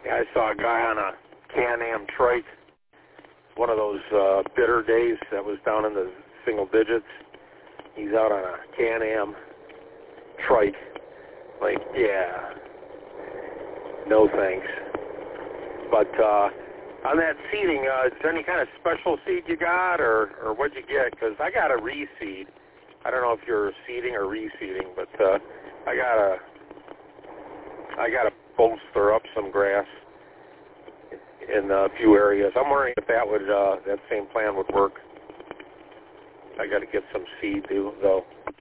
Yeah, I saw a guy on a Can-Am trike, one of those bitter days that was down in the single digits. He's out on a Can-Am trike. Like, yeah, no thanks. But on that seeding, is there any kind of special seed you got, or what'd you get? Because I got a reseed. I don't know if you're seeding or reseeding, but I got to bolster up some grass in a few areas. I'm wondering if that would that same plan would work. I got to get some seed too, though.